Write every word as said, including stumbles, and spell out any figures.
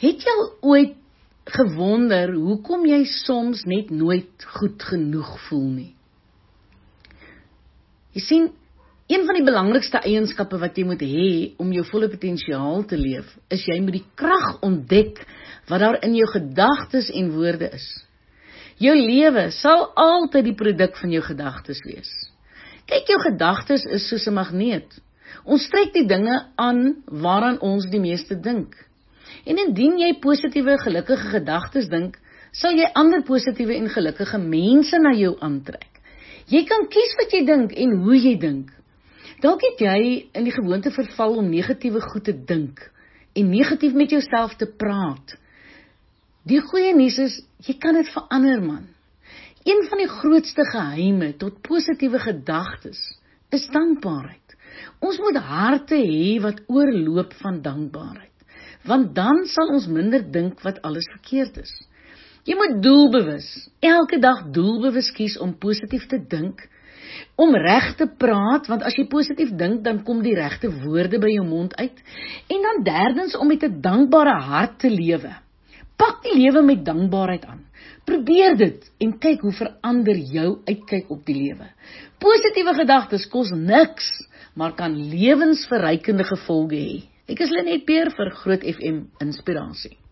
Het jy al ooit gewonder hoekom jy soms net nooit goed genoeg voel nie? Jy sien, een van die belangrikste eienskappe wat jy moet hê om jou volle potensiaal te leef, is jy moet die krag ontdek wat daar in jou gedagtes en woorde is. Jou lewe sal altyd die produk van jou gedagtes wees. Kyk, jou gedagtes is soos 'n magneet. Ons trek die dinge aan waaraan ons die meeste dink. En indien jy positiewe, gelukkige gedagtes dink, sal jy ander positiewe en gelukkige mense na jou aantrek. Jy kan kies wat jy dink en hoe jy dink. Dalk het jy in die gewoonte verval om negatiewe goed te dink en negatief met jouself te praat. Die goeie nuus is, jy kan dit verander, man. Een van die grootste geheime tot positiewe gedagtes is dankbaarheid. Ons moet harte hê wat oorloop van dankbaarheid, want dan sal ons minder dink wat alles verkeerd is. Jy moet doelbewus, elke dag doelbewus kies om positief te dink, om reg te praat, want as jy positief dink, dan kom die regte woorde by jou mond uit, en dan derdens om met 'n dankbare hart te lewe. Pak die lewe met dankbaarheid aan. Probeer dit en kyk hoe verander jou uitkyk op die lewe. Positiewe gedagtes kos niks, maar kan lewensverrykende gevolge hê. Ek is Lenet Peer vir Groot F M Inspirasie.